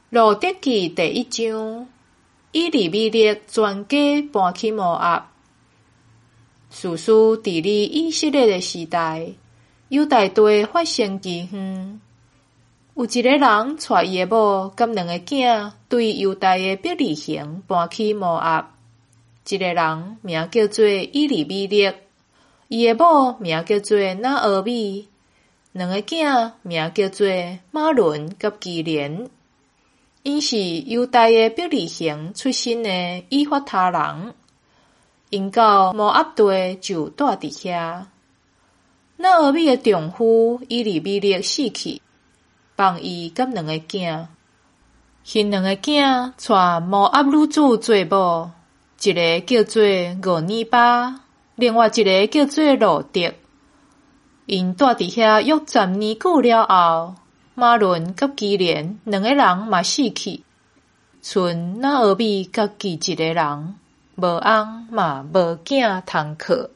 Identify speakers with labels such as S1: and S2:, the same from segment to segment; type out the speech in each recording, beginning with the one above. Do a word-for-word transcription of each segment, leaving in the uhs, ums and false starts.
S1: 路得記第一章，以利米勒全家搬去摩押。士師佇哩以色列的時代，猶大地發生饑荒。有一個人帶伊的某甲兩個囝，對猶大的伯利恆搬去摩押。一個人名叫做以利米勒，伊的某名叫做拿俄米，兩個囝名叫做馬倫甲基連。因是猶大的伯利恆出身的以法他人，因到摩押地就住佇遐。拿俄米的丈夫以利米勒死去，放伊甲兩個囝。因兩個囝帶摩押女子做某，一個叫做俄尼巴，另外一個叫做路得。因住佇遐約十年久了後，馬倫甲基連兩個人嘛死去，剩拿俄米甲其一個人，無翁嘛無囝通靠。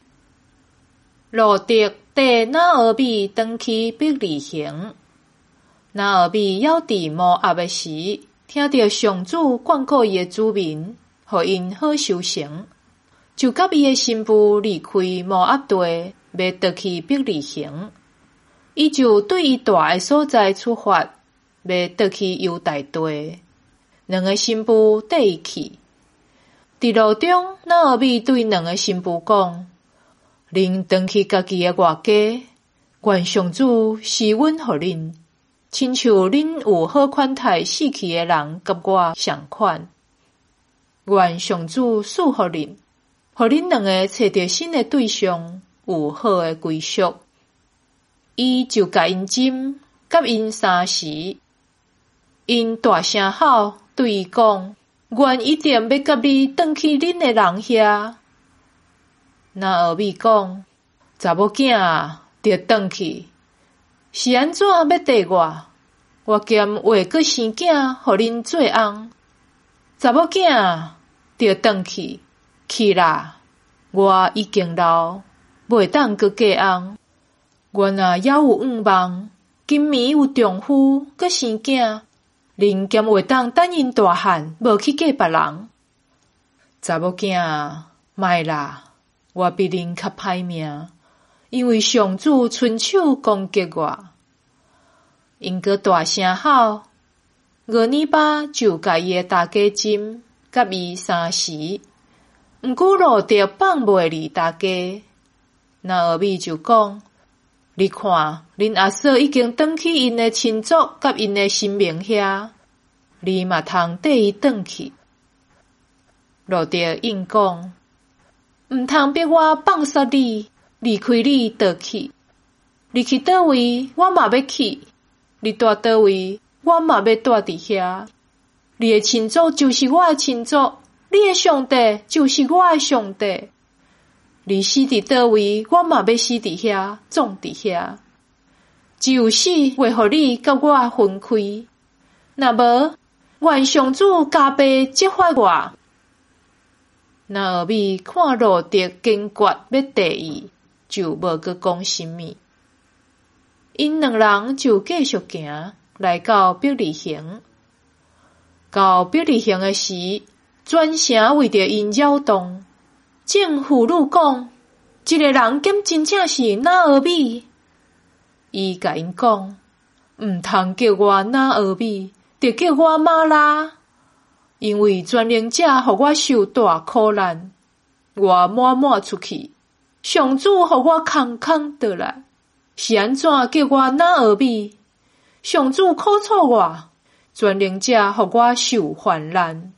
S1: 路得帶拿俄米轉去伯利恆。拿俄米要佇摩押的時，聽到上主眷顧伊的子民，予因好收成，就甲伊的新婦離開摩押地，要倒去伯利恆。伊就對伊住的所在出發，要倒去猶大地。兩個新婦跟伊去。佇路中，拿俄米對兩個新婦講：恁轉去家己的外家，願上主施恩予恁，親像恁有好款待死去的人甲我相款。願上主賜予恁，予恁兩個找到新的對象，有好的歸宿。伊就甲因斟，甲因三時。因大聲吼，對伊講：願一定要甲你轉去恁的人遐。拿俄米講：查某囝啊，著轉去，是安怎要綴我？我兼話閣生囝，予恁做翁。查某囝啊，著轉去，去啦！我已經老，袂當閣嫁翁。我若還有願望，今暝有丈夫，閣生囝，恁兼會當等因大漢，無去嫁別人。查某囝啊，莫啦！我比恁較歹命，因為上主伸手攻擊我。因閣大聲吼，俄尼巴就甲伊的大家斟，甲伊三時。毋過路得放袂離大家。拿俄米就講：你看，恁阿嫂已經轉去因的親族甲因的神明遐，你嘛通缀伊轉去。路得應講：毋通逼我放煞你，離開你倒去。你去倒位，我嘛要去；你住倒位，我嘛要住佇遐。你的親族就是我的親族，你的上帝就是我的上帝。你死佇倒位，我嘛要死佇遐，葬佇遐。只有死會互你甲我分開，若無，願上主加倍責罰我。拿俄米看路得堅決要綴伊，就無閣講啥物。因兩人就繼續行，來到伯利恆。到伯利恆的時，全城為着因擾動。正婦女講：這個人兼真正是拿俄米。伊甲因講：毋通叫我拿俄米，著叫我瑪拉，因為全能者予我受大苦難，我滿滿出去，上主予我空空倒來，是安怎叫我拿俄米？上主苦楚我，全能者予我受患難。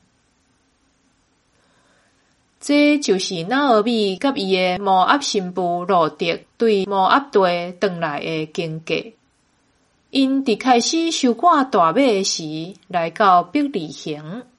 S1: 這就是拿俄米甲伊的摩押新婦路得對摩押地轉來的經過。因佇開始收割大麥的時，來到伯利恆。